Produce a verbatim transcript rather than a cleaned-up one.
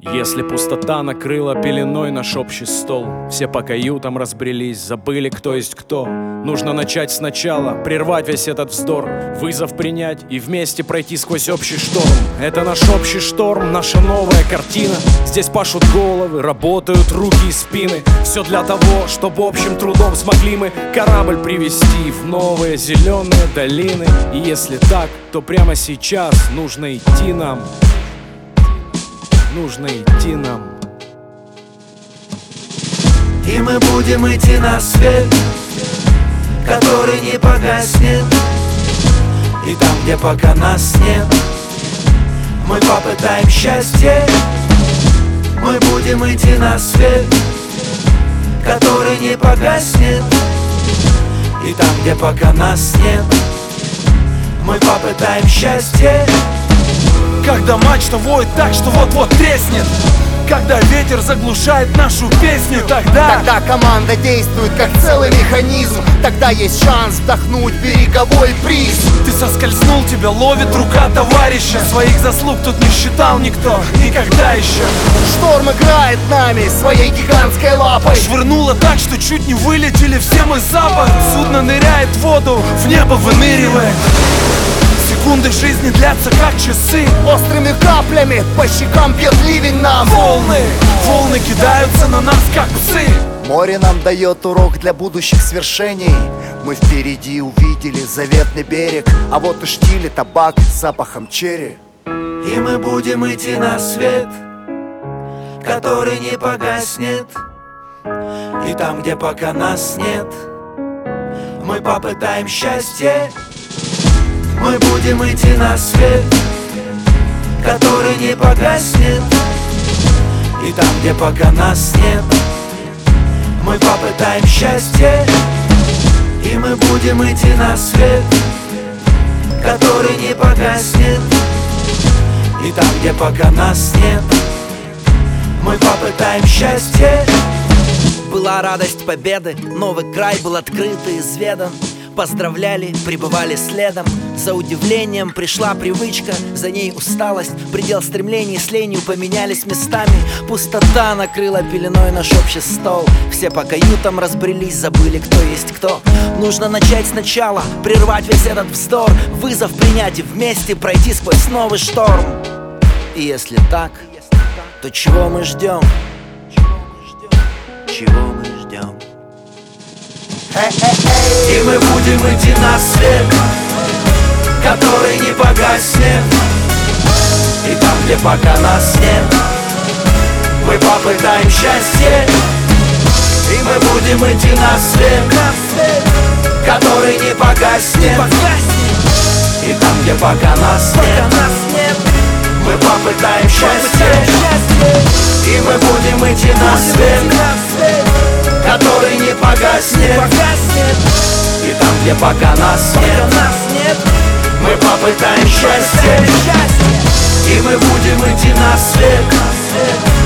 Если пустота накрыла пеленой наш общий стол, все по каютам разбрелись, забыли, кто есть кто. Нужно начать сначала, прервать весь этот вздор, вызов принять и вместе пройти сквозь общий шторм. Это наш общий шторм, наша новая картина. Здесь пашут головы, работают руки и спины. Все для того, чтобы общим трудом смогли мы корабль привести в новые зеленые долины. И если так, то прямо сейчас нужно идти нам. Нужно идти нам. И мы будем идти на свет, который не погаснет. И там, где пока нас нет, мы попытаем счастье. Мы будем идти на свет, который не погаснет. И там, где пока нас нет, мы попытаем счастье. Когда мачта воет так, что вот-вот треснет, когда ветер заглушает нашу песню, тогда Тогда команда действует как целый механизм. Тогда есть шанс вдохнуть береговой бриз. ты соскользнул, тебя ловит рука товарища. Своих заслуг тут не считал никто, никогда еще. Шторм играет нами своей гигантской лапой. Швырнуло так, что чуть не вылетели все мы за борт. Судно ныряет в воду, в небо выныривает. Секунды жизни длятся как часы. Острыми каплями по щекам бьет ливень нам. Волны, волны кидаются на нас как псы. Море нам дает урок для будущих свершений. Мы впереди увидели заветный берег, а вот и штиль, табак с запахом черри. И мы будем идти на свет, который не погаснет. И там, где пока нас нет, мы попытаем счастье. Мы будем идти на свет, который не погаснет. И там, где пока нас нет, мы попытаем счастье. И мы будем идти на свет, который не погаснет. И там, где пока нас нет, мы попытаем счастье. Была радость победы, новый край был открыт и изведан. Поздравляли, пребывали следом. За удивлением пришла привычка, за ней усталость. Предел стремлений с ленью поменялись местами. Пустота накрыла пеленой наш общий стол. Все по каютам разбрелись, забыли, кто есть кто. Нужно начать сначала, прервать весь этот вздор, вызов принять и вместе пройти сквозь новый шторм. И если так, то чего мы ждем? Чего мы ждем? И мы будем идти на свет, который не погаснет. И там, где пока нас нет, мы попытаем счастье. И мы будем идти на свет, который не погаснет. И там, где пока нас нет, мы попытаем счастье. И мы будем идти на свет, который не погаснет. И там, где пока нас нет, мы попытаем счастье. И мы будем идти на свет,